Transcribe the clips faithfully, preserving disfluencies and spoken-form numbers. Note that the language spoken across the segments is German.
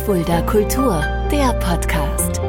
Fulda Kultur, der Podcast.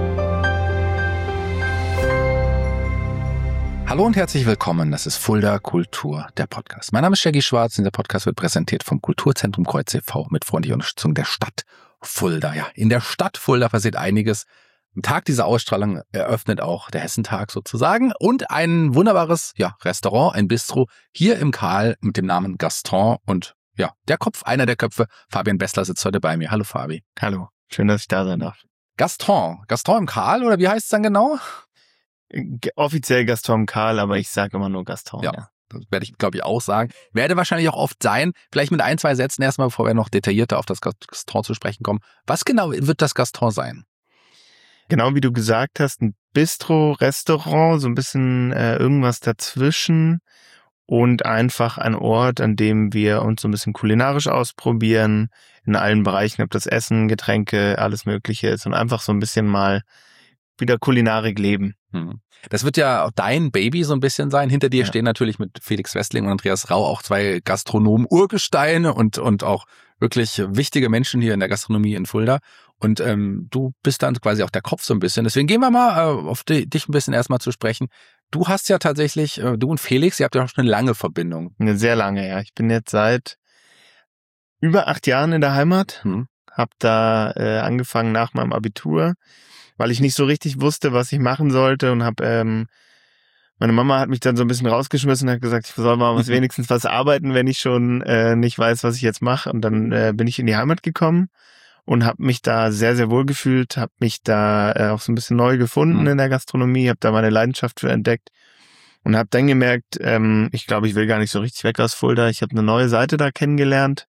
Hallo und herzlich willkommen, das ist Fulda Kultur, der Podcast. Mein Name ist Shaggy Schwarz und der Podcast wird präsentiert vom Kulturzentrum Kreuz e V mit freundlicher Unterstützung der Stadt Fulda. Ja, in der Stadt Fulda passiert einiges. Am Tag dieser Ausstrahlung eröffnet auch der Hessentag sozusagen und ein wunderbares ja, Restaurant, ein Bistro hier im Karl mit dem Namen Gaston und ja, der Kopf, einer der Köpfe, Fabian Bessler sitzt heute bei mir. Hallo Fabi. Hallo, schön, dass ich da sein darf. Gaston, Gaston im Karl oder wie heißt es dann genau? G- offiziell Gaston im Karl, aber ich sage immer nur Gaston. Ja. ja. Das werde ich, glaube ich, auch sagen. Werde wahrscheinlich auch oft sein. Vielleicht mit ein, zwei Sätzen erstmal, bevor wir noch detaillierter auf das Gaston zu sprechen kommen. Was genau wird das Gaston sein? Genau wie du gesagt hast, ein Bistro, Restaurant, so ein bisschen äh, irgendwas dazwischen und einfach ein Ort, an dem wir uns so ein bisschen kulinarisch ausprobieren, in allen Bereichen, ob das Essen, Getränke, alles Mögliche ist und einfach so ein bisschen mal wieder Kulinarik leben. Das wird ja auch dein Baby so ein bisschen sein. Hinter dir Ja. stehen natürlich mit Felix Westling und Andreas Rau auch zwei Gastronomen-Urgesteine und und auch wirklich wichtige Menschen hier in der Gastronomie in Fulda. Und ähm, du bist dann quasi auch der Kopf so ein bisschen. Deswegen gehen wir mal äh, auf die, dich ein bisschen erstmal zu sprechen. Du hast ja tatsächlich, äh, du und Felix, ihr habt ja auch schon eine lange Verbindung. Eine sehr lange, ja. Ich bin jetzt seit über acht Jahren in der Heimat, Hm. habe da äh, angefangen nach meinem Abitur, weil ich nicht so richtig wusste, was ich machen sollte und habe ähm, meine Mama hat mich dann so ein bisschen rausgeschmissen und hat gesagt, ich soll mal was, wenigstens was arbeiten, wenn ich schon äh, nicht weiß, was ich jetzt mache. Und dann äh, bin ich in die Heimat gekommen und habe mich da sehr, sehr wohl gefühlt, habe mich da äh, auch so ein bisschen neu gefunden Mhm. in der Gastronomie, habe da meine Leidenschaft für entdeckt und habe dann gemerkt, ähm, ich glaube, ich will gar nicht so richtig weg aus Fulda. Ich habe eine neue Seite da kennengelernt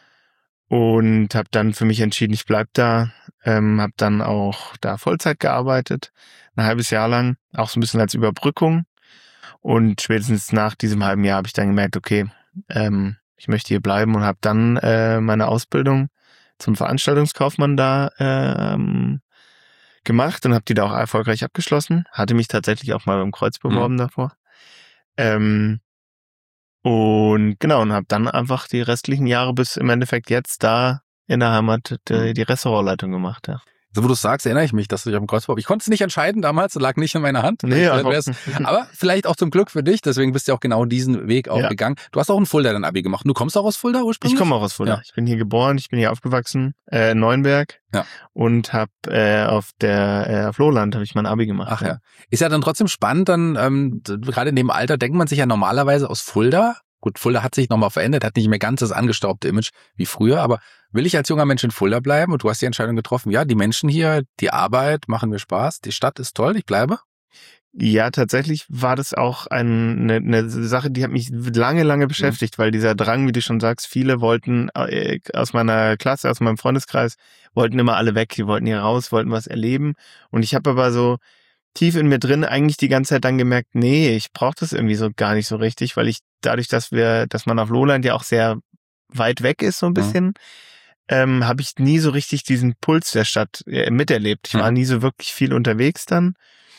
und habe dann für mich entschieden, ich bleib da, ähm, habe dann auch da Vollzeit gearbeitet, ein halbes Jahr lang, auch so ein bisschen als Überbrückung. Und spätestens nach diesem halben Jahr habe ich dann gemerkt, okay, ähm, ich möchte hier bleiben und habe dann äh, meine Ausbildung zum Veranstaltungskaufmann da ähm, gemacht und habe die da auch erfolgreich abgeschlossen. Hatte mich tatsächlich auch mal beim Kreuz beworben Mhm. davor. Ähm, und genau, und habe dann einfach die restlichen Jahre bis im Endeffekt jetzt da in der Heimat die, die Restaurantleitung gemacht. Ja. So, wo du es sagst, erinnere ich mich, dass du dich auf dem Kreuz beworben. Ich konnte es nicht entscheiden damals, lag nicht in meiner Hand. Nee, Ich, aber- aber, aber vielleicht auch zum Glück für dich, deswegen bist du auch genau diesen Weg auch Ja. gegangen. Du hast auch in Fulda dein Abi gemacht. Du kommst auch aus Fulda Ich ursprünglich? komme auch aus Fulda. Ja. Ich bin hier geboren, ich bin hier aufgewachsen, äh, in Neuenberg Ja. und habe äh, auf der äh, auf Lohland habe ich mein Abi gemacht. Ach ja. Ist ja dann trotzdem spannend, dann ähm, d- gerade in dem Alter denkt man sich ja normalerweise aus Fulda. Gut, Fulda hat sich nochmal verändert, hat nicht mehr ganz das angestaubte Image wie früher, aber will ich als junger Mensch in Fulda bleiben? Und du hast die Entscheidung getroffen, ja, die Menschen hier, die Arbeit machen mir Spaß, die Stadt ist toll, ich bleibe. Ja, tatsächlich war das auch ein, eine, eine Sache, die hat mich lange, lange beschäftigt, weil dieser Drang, wie du schon sagst, viele wollten äh, aus meiner Klasse, aus meinem Freundeskreis, wollten immer alle weg, die wollten hier raus, wollten was erleben. Und ich habe aber so tief in mir drin eigentlich die ganze Zeit dann gemerkt, nee, ich brauche das irgendwie so gar nicht so richtig, weil ich dadurch, dass wir, dass man auf Lohland ja auch sehr weit weg ist so ein bisschen, ähm, habe ich nie so richtig diesen Puls der Stadt äh, miterlebt. Ich Mhm. war nie so wirklich viel unterwegs dann.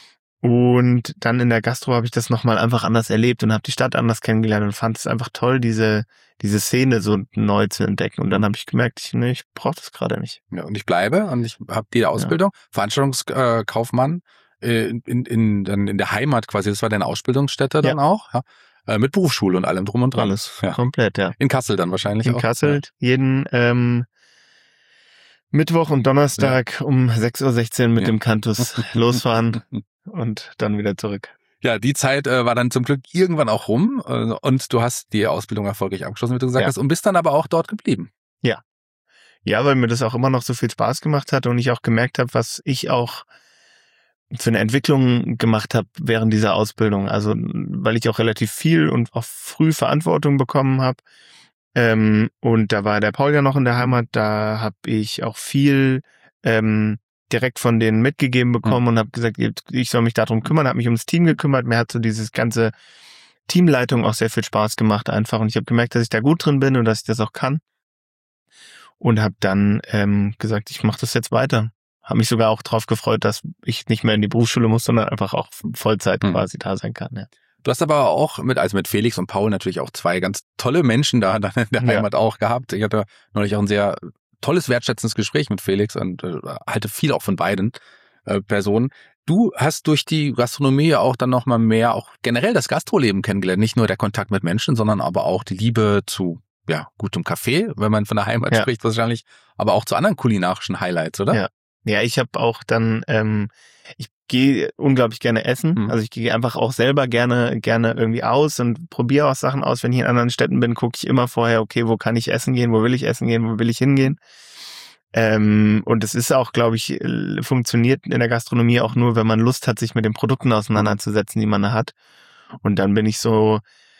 Und dann in der Gastro habe ich das nochmal einfach anders erlebt und habe die Stadt anders kennengelernt und fand es einfach toll, diese diese Szene so neu zu entdecken. Und dann habe ich gemerkt, ich, nee, ich brauche das gerade nicht. Ja, und ich bleibe und ich habe die Ausbildung, Veranstaltungskaufmann äh, in, in, dann in der Heimat quasi, das war deine Ausbildungsstätte dann auch, ja? Äh, mit Berufsschule und allem drum und dran. Alles Ja. komplett, ja. In Kassel dann wahrscheinlich In auch. Kassel jeden ähm, Mittwoch und Donnerstag um sechs Uhr sechzehn mit Ja. dem Cantus losfahren und dann wieder zurück. Ja, die Zeit äh, war dann zum Glück irgendwann auch rum äh, und du hast die Ausbildung erfolgreich abgeschlossen, wie du gesagt Ja. hast, und bist dann aber auch dort geblieben. Ja, weil mir das auch immer noch so viel Spaß gemacht hat und ich auch gemerkt habe, was ich auch für eine Entwicklung gemacht habe während dieser Ausbildung. Also weil ich auch relativ viel und auch früh Verantwortung bekommen habe. Ähm, und da war der Paul ja noch in der Heimat, da habe ich auch viel ähm, direkt von denen mitgegeben bekommen und habe gesagt, ich soll mich darum kümmern, habe mich ums Team gekümmert. Mir hat so dieses ganze Teamleitung auch sehr viel Spaß gemacht einfach und ich habe gemerkt, dass ich da gut drin bin und dass ich das auch kann. Und habe dann ähm, gesagt, ich mache das jetzt weiter. Habe mich sogar auch drauf gefreut, dass ich nicht mehr in die Berufsschule muss, sondern einfach auch Vollzeit Mhm. quasi da sein kann. Ja. Du hast aber auch mit, also mit Felix und Paul natürlich auch zwei ganz tolle Menschen da dann in der Ja. Heimat auch gehabt. Ich hatte neulich auch ein sehr tolles, wertschätzendes Gespräch mit Felix und äh, halte viel auch von beiden äh, Personen. Du hast durch die Gastronomie auch dann nochmal mehr auch generell das Gastroleben kennengelernt. Nicht nur der Kontakt mit Menschen, sondern aber auch die Liebe zu ja gutem Kaffee, wenn man von der Heimat ja. spricht wahrscheinlich, aber auch zu anderen kulinarischen Highlights, oder? Ja, ja ich habe auch dann, ähm, ich gehe unglaublich gerne essen. Mhm. Also ich gehe einfach auch selber gerne gerne irgendwie aus und probiere auch Sachen aus. Wenn ich in anderen Städten bin, gucke ich immer vorher, okay, wo kann ich essen gehen, wo will ich essen gehen, wo will ich hingehen. Ähm, und es ist auch, glaube ich, funktioniert in der Gastronomie auch nur, wenn man Lust hat, sich mit den Produkten auseinanderzusetzen, die man hat. Und dann bin ich so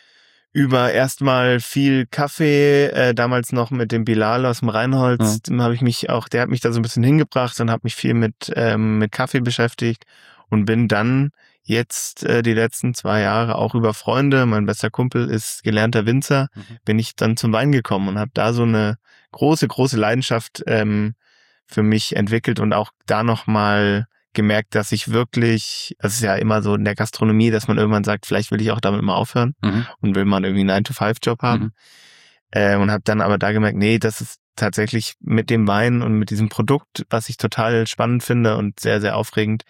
über erstmal viel Kaffee, äh, damals noch mit dem Bilal aus dem Rheinholz, mhm. dem habe ich mich auch, der hat mich da so ein bisschen hingebracht und habe mich viel mit ähm, mit Kaffee beschäftigt und bin dann jetzt äh, die letzten zwei Jahre auch über Freunde, mein bester Kumpel ist gelernter Winzer, mhm. bin ich dann zum Wein gekommen und habe da so eine große, große Leidenschaft ähm, für mich entwickelt und auch da nochmal gemerkt, dass ich wirklich, das ist ja immer so in der Gastronomie, dass man irgendwann sagt, vielleicht will ich auch damit mal aufhören mhm. und will man irgendwie einen nine to five Job haben. Mhm. Äh, und habe dann aber da gemerkt, nee, das ist tatsächlich mit dem Wein und mit diesem Produkt, was ich total spannend finde und sehr, sehr aufregend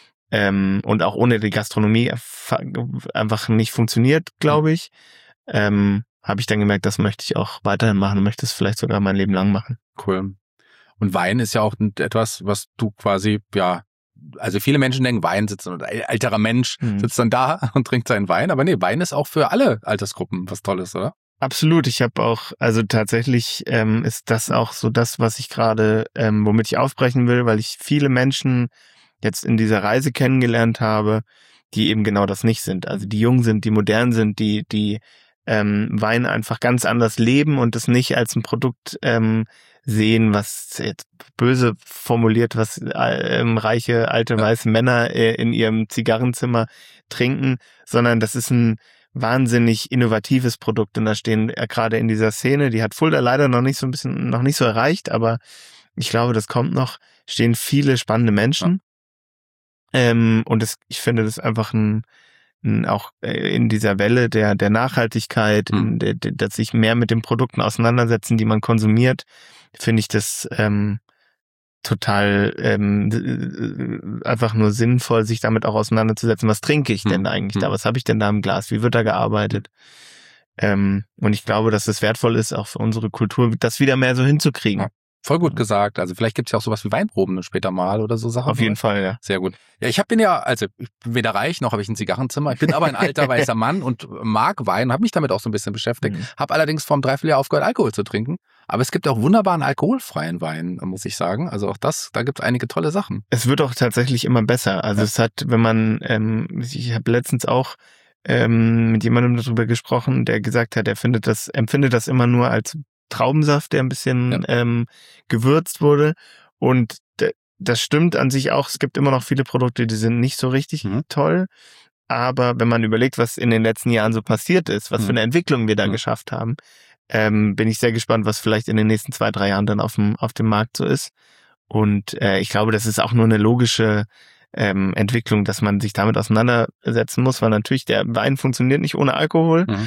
ähm, und auch ohne die Gastronomie einfach nicht funktioniert, glaube ich, ähm, habe ich dann gemerkt, das möchte ich auch weiterhin machen und möchte es vielleicht sogar mein Leben lang machen. Cool. Und Wein ist ja auch etwas, was du quasi, ja, also viele Menschen denken, Wein sitzt, ein älterer Mensch mhm. sitzt dann da und trinkt seinen Wein, aber nee, Wein ist auch für alle Altersgruppen was Tolles, oder? Absolut, ich habe auch, also tatsächlich ähm, ist das auch so das, was ich gerade, ähm, womit ich aufbrechen will, weil ich viele Menschen jetzt in dieser Reise kennengelernt habe, die eben genau das nicht sind, also die jung sind, die modern sind, die die ähm, Wein einfach ganz anders leben und es nicht als ein Produkt ähm, sehen, was jetzt böse formuliert, was ähm, reiche, alte, weiße Männer äh, in ihrem Zigarrenzimmer trinken, sondern das ist ein wahnsinnig innovatives Produkt und da stehen äh, gerade in dieser Szene, die hat Fulda leider noch nicht so ein bisschen, noch nicht so erreicht, aber ich glaube, das kommt noch, stehen viele spannende Menschen ja. ähm, und das, ich finde das einfach ein auch in dieser Welle der der Nachhaltigkeit, mhm. in der, der, dass sich mehr mit den Produkten auseinandersetzen, die man konsumiert, finde ich das ähm, total ähm, einfach nur sinnvoll, sich damit auch auseinanderzusetzen. Was trinke ich denn mhm. eigentlich da? Was habe ich denn da im Glas? Wie wird da gearbeitet? Ähm, und ich glaube, dass es wertvoll ist, auch für unsere Kultur, das wieder mehr so hinzukriegen. Ja. Voll gut gesagt. Also vielleicht gibt's ja auch sowas wie Weinproben später mal oder so Sachen. Auf jeden Fall, ja. Sehr gut. Ja, ich hab, bin ja, also ich bin weder reich, noch habe ich ein Zigarrenzimmer. Ich bin aber ein alter weißer Mann und mag Wein und habe mich damit auch so ein bisschen beschäftigt. Mhm. Habe allerdings vor einem Dreivierteljahr aufgehört, Alkohol zu trinken. Aber es gibt auch wunderbaren alkoholfreien Wein, muss ich sagen. Also auch das, da gibt's einige tolle Sachen. Es wird auch tatsächlich immer besser. Also ja. es hat, wenn man, ähm, ich habe letztens auch ähm, mit jemandem darüber gesprochen, der gesagt hat, er findet das, empfindet das immer nur als Traubensaft, der ein bisschen ja. ähm, gewürzt wurde und d- das stimmt an sich auch, es gibt immer noch viele Produkte, die sind nicht so richtig mhm. toll, aber wenn man überlegt, was in den letzten Jahren so passiert ist, was mhm. für eine Entwicklung wir da mhm. geschafft haben, ähm, bin ich sehr gespannt, was vielleicht in den nächsten zwei, drei Jahren dann auf dem auf dem Markt so ist und äh, ich glaube, das ist auch nur eine logische ähm, Entwicklung, dass man sich damit auseinandersetzen muss, weil natürlich der Wein funktioniert nicht ohne Alkohol, mhm.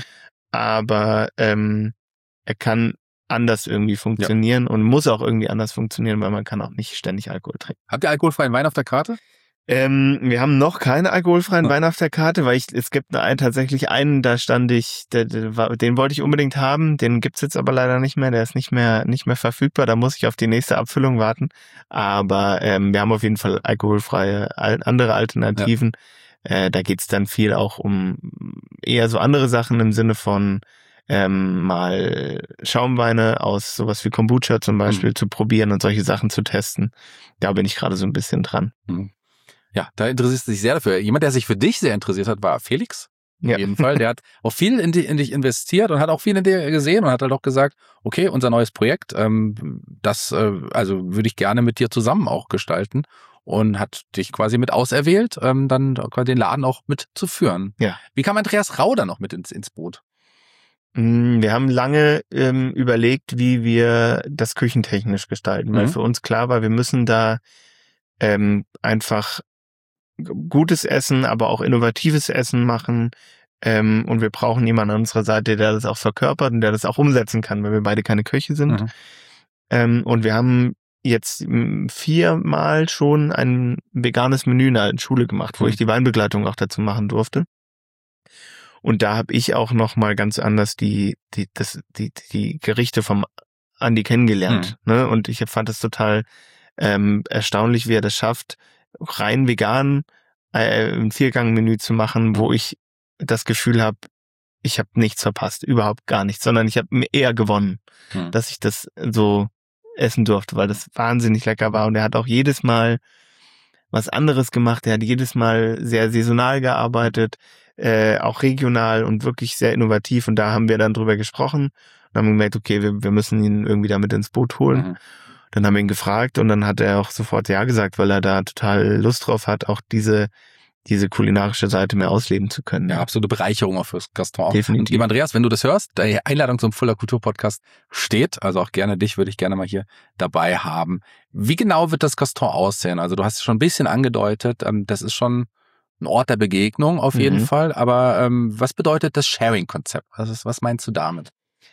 aber ähm, er kann anders irgendwie funktionieren ja. und muss auch irgendwie anders funktionieren, weil man kann auch nicht ständig Alkohol trinken. Habt ihr alkoholfreien Wein auf der Karte? Ähm, wir haben noch keinen alkoholfreien ja. Wein auf der Karte, weil ich es gibt einen, tatsächlich einen, da stand ich, der, der, den wollte ich unbedingt haben, den gibt's jetzt aber leider nicht mehr, der ist nicht mehr nicht mehr verfügbar, da muss ich auf die nächste Abfüllung warten, aber ähm, wir haben auf jeden Fall alkoholfreie andere Alternativen. Ja. Äh, da geht's dann viel auch um eher so andere Sachen im Sinne von Ähm, mal Schaumweine aus sowas wie Kombucha zum Beispiel mhm. zu probieren und solche Sachen zu testen. Da bin ich gerade so ein bisschen dran. Mhm. Ja, da interessierst du dich sehr dafür. Jemand, der sich für dich sehr interessiert hat, war Felix. Ja. Auf jeden Fall. Der hat auch viel in, die, in dich investiert und hat auch viel in dir gesehen und hat halt auch gesagt, okay, unser neues Projekt, ähm, das äh, also würde ich gerne mit dir zusammen auch gestalten. Und hat dich quasi mit auserwählt, ähm, dann quasi den Laden auch mit zu führen. Ja. Wie kam Andreas Rau da noch mit ins, ins Boot? Wir haben lange ähm, überlegt, wie wir das küchentechnisch gestalten, mhm. weil für uns klar war, wir müssen da ähm, einfach gutes Essen, aber auch innovatives Essen machen ähm, und wir brauchen jemanden an unserer Seite, der das auch verkörpert und der das auch umsetzen kann, weil wir beide keine Köche sind. Mhm. Ähm, und wir haben jetzt viermal schon ein veganes Menü in der alten Schule gemacht, wo Mhm. ich die Weinbegleitung auch dazu machen durfte. Und da habe ich auch noch mal ganz anders die die das die die Gerichte vom Andi kennengelernt. Mhm. Ne? Und ich fand es total ähm, erstaunlich, wie er das schafft, rein vegan äh, ein Viergang-Menü zu machen, wo ich das Gefühl habe, ich habe nichts verpasst, überhaupt gar nichts, sondern ich habe eher gewonnen, Mhm. dass ich das so essen durfte, weil das wahnsinnig lecker war. Und er hat auch jedes Mal was anderes gemacht. Er hat jedes Mal sehr saisonal gearbeitet, äh, auch regional und wirklich sehr innovativ. Und da haben wir dann drüber gesprochen und haben gemerkt, okay, wir, wir müssen ihn irgendwie da mit ins Boot holen. Mhm. Dann haben wir ihn gefragt und dann hat er auch sofort ja gesagt, weil er da total Lust drauf hat, auch diese diese kulinarische Seite mehr ausleben zu können. Ja, absolute Bereicherung auch fürs Restaurant. Definitiv. Und lieber Andreas, wenn du das hörst, die Einladung zum Fuller Kultur Podcast steht, also auch gerne dich würde ich gerne mal hier dabei haben. Wie genau wird das Restaurant aussehen? Also du hast es schon ein bisschen angedeutet, ähm, das ist schon ein Ort der Begegnung auf jeden Mhm. Fall, aber ähm, was bedeutet das Sharing-Konzept? Was, ist, was meinst du damit?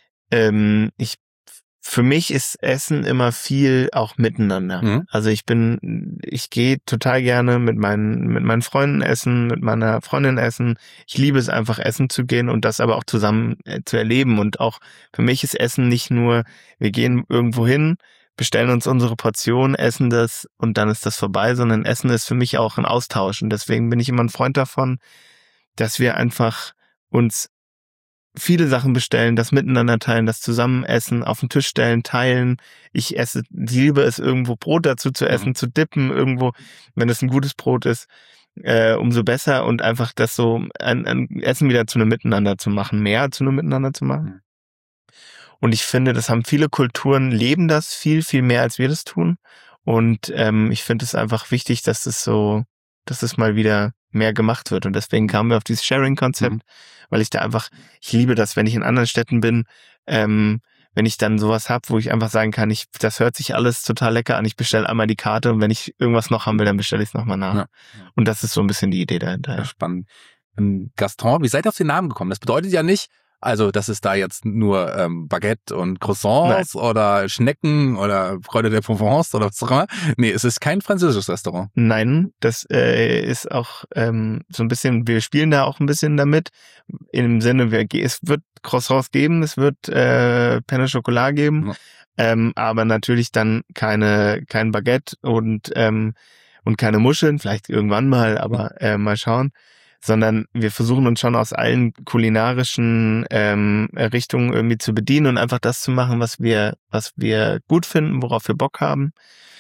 Ähm, ich Für mich ist Essen immer viel auch miteinander. Mhm. Also ich bin, ich gehe total gerne mit meinen, mit meinen Freunden essen, mit meiner Freundin essen. Ich liebe es einfach, essen zu gehen und das aber auch zusammen äh, zu erleben. Und auch für mich ist Essen nicht nur, wir gehen irgendwo hin, bestellen uns unsere Portion, essen das und dann ist das vorbei, sondern Essen ist für mich auch ein Austausch. Und deswegen bin ich immer ein Freund davon, dass wir einfach uns viele Sachen bestellen, das miteinander teilen, das zusammen essen, auf den Tisch stellen, teilen. Ich esse, liebe es, irgendwo Brot dazu zu essen, Mhm. zu dippen, irgendwo, wenn es ein gutes Brot ist, äh, umso besser und einfach das so ein, ein Essen wieder zu einem Miteinander zu machen, mehr zu einem Miteinander zu machen. Mhm. Und ich finde, das haben viele Kulturen, leben das viel, viel mehr, als wir das tun. Und ähm, ich finde es einfach wichtig, dass es so, dass es mal wieder mehr gemacht wird. Und deswegen kamen wir auf dieses Sharing-Konzept, Mhm. weil ich da einfach, ich liebe das, wenn ich in anderen Städten bin, ähm, wenn ich dann sowas hab, wo ich einfach sagen kann, ich, das hört sich alles total lecker an, ich bestelle einmal die Karte und wenn ich irgendwas noch haben will, dann bestelle ich es nochmal nach. Ja. Und das ist so ein bisschen die Idee dahinter. Ja, Ja. spannend. Ähm, Gaston, wie seid ihr auf den Namen gekommen? Das bedeutet ja nicht, also dass es da jetzt nur ähm, Baguette und Croissants oder Schnecken oder Freude der Provence oder was auch immer. Nee, es ist kein französisches Restaurant. Nein, das äh, ist auch ähm, so ein bisschen, wir spielen da auch ein bisschen damit, im Sinne, wir, es wird Croissants geben, es wird äh, Pain au Chocolat geben, Ja. ähm, aber natürlich dann keine kein Baguette und ähm, und keine Muscheln, vielleicht irgendwann mal, aber äh, mal schauen, sondern wir versuchen uns schon aus allen kulinarischen ähm, Richtungen irgendwie zu bedienen und einfach das zu machen, was wir was wir gut finden, worauf wir Bock haben.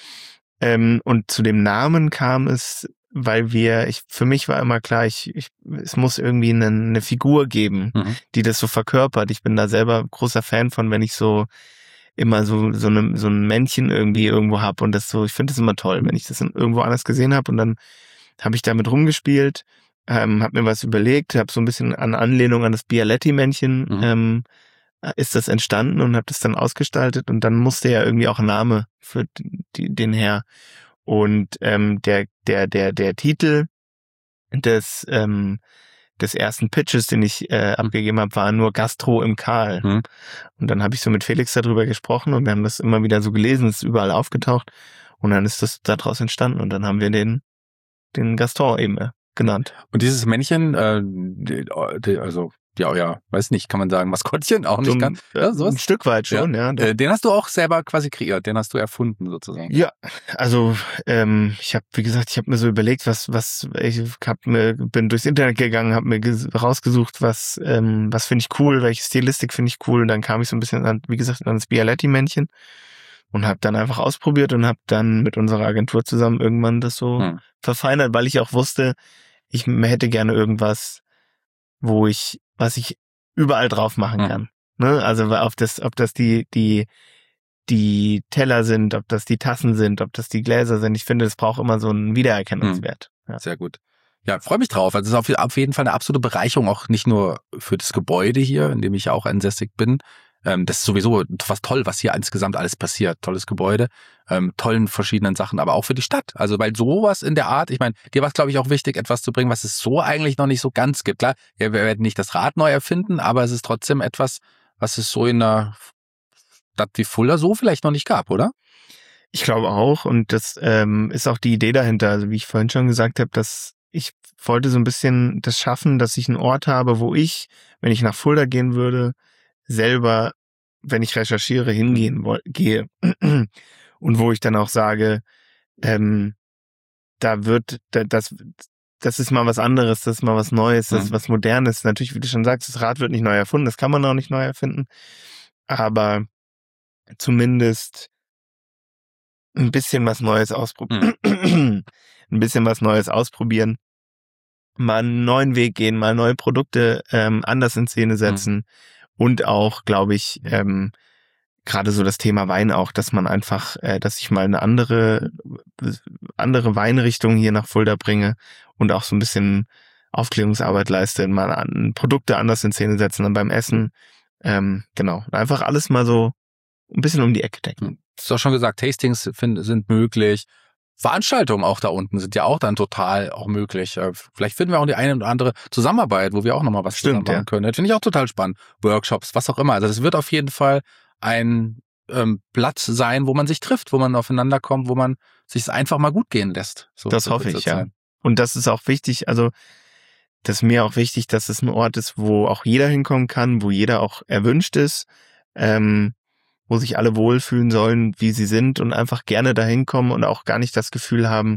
Ähm, und zu dem Namen kam es, weil wir, ich für mich war immer klar, ich, ich es muss irgendwie eine, eine Figur geben, Mhm. die das so verkörpert. Ich bin da selber großer Fan von, wenn ich so immer so so eine, so ein Männchen irgendwie irgendwo hab und das so, ich finde das immer toll, wenn ich das irgendwo anders gesehen habe und dann habe ich damit rumgespielt, ähm, habe mir was überlegt, habe so ein bisschen an Anlehnung an das Bialetti-Männchen Mhm. ähm, ist das entstanden und habe das dann ausgestaltet und dann musste ja irgendwie auch ein Name für die, den her. Und ähm, der der der der Titel des ähm, des ersten Pitches, den ich äh, abgegeben habe, war nur Gastro im Karl. Mhm. Und dann habe ich so mit Felix darüber gesprochen und wir haben das immer wieder so gelesen, es ist überall aufgetaucht und dann ist das daraus entstanden und dann haben wir den den Gaston eben äh, genannt. Und dieses Männchen, äh, die, die, also ja, euer, weiß nicht, kann man sagen, Maskottchen, auch nicht So ein, ganz. Ja, sowas. ein Stück weit schon, ja. Äh, den hast du auch selber quasi kreiert, den hast du erfunden sozusagen. Ja, also ähm, ich habe, wie gesagt, ich habe mir so überlegt, was, was ich hab mir, bin durchs Internet gegangen, habe mir ges- rausgesucht, was, ähm, was finde ich cool, welche Stilistik finde ich cool, und dann kam ich so ein bisschen an, wie gesagt, an das Bialetti-Männchen und habe dann einfach ausprobiert und habe dann mit unserer Agentur zusammen irgendwann das so Hm. verfeinert, weil ich auch wusste, ich hätte gerne irgendwas, wo ich, was ich überall drauf machen Hm. kann. Ne? Also auf das, ob das die die die Teller sind, ob das die Tassen sind, ob das die Gläser sind. Ich finde, es braucht immer so einen Wiedererkennungswert. Ja. Sehr gut. Ja, freue mich drauf. Also es ist auf, auf jeden Fall eine absolute Bereicherung, auch nicht nur für das Gebäude hier, in dem ich ja auch ansässig bin. Ähm, das ist sowieso was toll, was hier insgesamt alles passiert. Tolles Gebäude, ähm, tollen verschiedenen Sachen, aber auch für die Stadt. Also weil sowas in der Art, ich meine, dir war es, glaube ich, auch wichtig, etwas zu bringen, was es so eigentlich noch nicht so ganz gibt. Klar, ja, wir werden nicht das Rad neu erfinden, aber es ist trotzdem etwas, was es so in einer Stadt wie Fulda so vielleicht noch nicht gab, oder? Ich glaube auch. Und das ähm, ist auch die Idee dahinter. Also wie ich vorhin schon gesagt habe, dass ich wollte so ein bisschen das schaffen, dass ich einen Ort habe, wo ich, wenn ich nach Fulda gehen würde, selber, wenn ich recherchiere, hingehen wo- gehe. Und wo ich dann auch sage, ähm, da wird, da, das, das ist mal was anderes, das ist mal was Neues, das ist Mhm. was Modernes. Natürlich, wie du schon sagst, das Rad wird nicht neu erfunden, das kann man auch nicht neu erfinden. Aber zumindest ein bisschen was Neues ausprobieren. ein bisschen was Neues ausprobieren. Mal einen neuen Weg gehen, mal neue Produkte ähm, anders in Szene setzen. Und auch, glaube ich, ähm, gerade so das Thema Wein auch, dass man einfach, äh, dass ich mal eine andere, andere Weinrichtung hier nach Fulda bringe und auch so ein bisschen Aufklärungsarbeit leiste, mal an, Produkte anders in Szene setzen, dann beim Essen. Ähm, genau. Einfach alles mal so ein bisschen um die Ecke denken. Du hast auch schon gesagt, Tastings find, sind möglich. Veranstaltungen auch da unten sind ja auch dann total auch möglich. Äh, Vielleicht finden wir auch die eine oder andere Zusammenarbeit, wo wir auch nochmal was Stimmt, zusammen machen ja. können. Das finde ich auch total spannend. Workshops, was auch immer. Also es wird auf jeden Fall ein ähm, Platz sein, wo man sich trifft, wo man aufeinander kommt, wo man sich einfach mal gut gehen lässt. So Das zu hoffe kurzer ich, ja. Zeit. Und das ist auch wichtig, also das ist mir auch wichtig, dass es ein Ort ist, wo auch jeder hinkommen kann, wo jeder auch erwünscht ist, ähm, wo sich alle wohlfühlen sollen, wie sie sind und einfach gerne dahin kommen und auch gar nicht das Gefühl haben,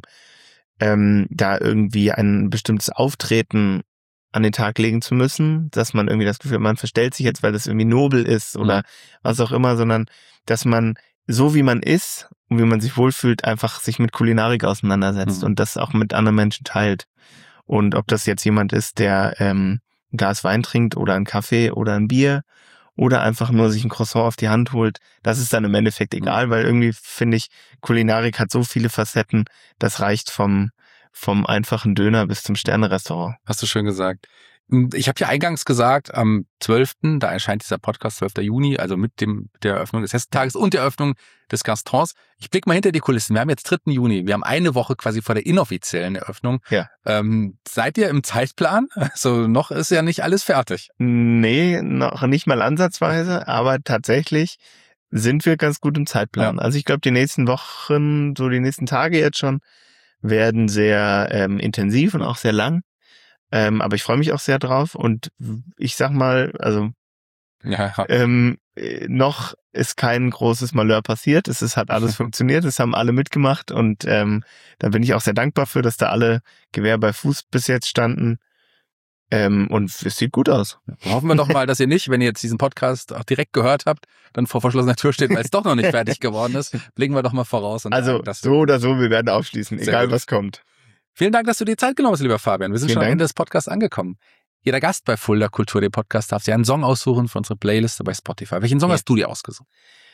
ähm, da irgendwie ein bestimmtes Auftreten an den Tag legen zu müssen, dass man irgendwie das Gefühl hat, man verstellt sich jetzt, weil das irgendwie nobel ist oder Mhm. was auch immer, sondern dass man so wie man ist und wie man sich wohlfühlt, einfach sich mit Kulinarik auseinandersetzt Mhm. und das auch mit anderen Menschen teilt. Und ob das jetzt jemand ist, der ähm, ein Glas Wein trinkt oder einen Kaffee oder ein Bier oder einfach nur sich ein Croissant auf die Hand holt, das ist dann im Endeffekt egal, weil irgendwie finde ich, Kulinarik hat so viele Facetten, das reicht vom vom einfachen Döner bis zum Sterne-Restaurant. Hast du schön gesagt. Ich habe ja eingangs gesagt, am zwölften, da erscheint dieser Podcast, zwölfter Juni, also mit dem der Eröffnung des Hessentages und der Eröffnung des Gastons. Ich blicke mal hinter die Kulissen. Wir haben jetzt dritten Juni. Wir haben eine Woche quasi vor der inoffiziellen Eröffnung. Ja. Ähm, seid ihr im Zeitplan? Also noch ist ja nicht alles fertig. Nee, noch nicht mal ansatzweise, aber tatsächlich sind wir ganz gut im Zeitplan. Ja. Also ich glaube, die nächsten Wochen, so die nächsten Tage jetzt schon, werden sehr ähm, intensiv und auch sehr lang. Ähm, aber ich freue mich auch sehr drauf und ich sag mal, also Ja, ja. ähm, äh, noch ist kein großes Malheur passiert. Es ist, hat alles funktioniert, es haben alle mitgemacht und ähm, da bin ich auch sehr dankbar für, dass da alle Gewehr bei Fuß bis jetzt standen. Ähm, und es sieht gut aus. Hoffen wir doch mal, dass ihr nicht, wenn ihr jetzt diesen Podcast auch direkt gehört habt, dann vor verschlossener Tür steht, weil es doch noch nicht fertig geworden ist. Blicken wir doch mal voraus. Und Also sagen, dass so oder so, wir werden aufschließen, Sehr egal gut. was kommt. Vielen Dank, dass du dir Zeit genommen hast, lieber Fabian. Wir sind Vielen schon am Dank. Ende des Podcasts angekommen. Jeder Gast bei Fulda Kultur, dem Podcast, darf sich einen Song aussuchen für unsere Playliste bei Spotify. Welchen Song Ja. hast du dir ausgesucht?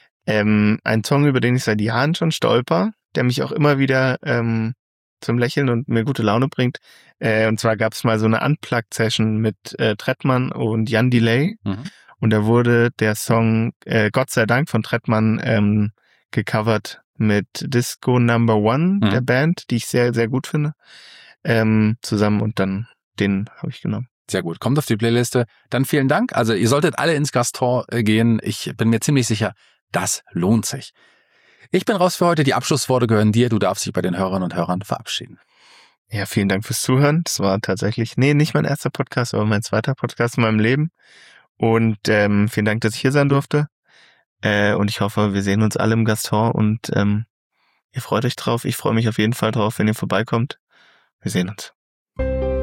Ähm, ein Song, über den ich seit Jahren schon stolper, der mich auch immer wieder ähm, zum Lächeln und mir gute Laune bringt. Äh, und zwar gab es mal so eine Unplugged-Session mit äh, Trettmann und Jan Delay. Mhm. Und da wurde der Song äh, Gott sei Dank von Trettmann ähm, gecovert mit Disco Number One, Mhm. der Band, die ich sehr, sehr gut finde, ähm, zusammen. Und dann den habe ich genommen. Sehr gut, kommt auf die Playliste. Dann vielen Dank. Also ihr solltet alle ins Gaston äh, gehen. Ich bin mir ziemlich sicher, das lohnt sich. Ich bin raus für heute. Die Abschlussworte gehören dir. Du darfst dich bei den Hörerinnen und Hörern verabschieden. Ja, vielen Dank fürs Zuhören. Das war tatsächlich, nee, nicht mein erster Podcast, aber mein zweiter Podcast in meinem Leben. Und ähm, vielen Dank, dass ich hier sein durfte. Äh, und ich hoffe, wir sehen uns alle im Gaston und ähm, ihr freut euch drauf. Ich freue mich auf jeden Fall drauf, wenn ihr vorbeikommt. Wir sehen uns.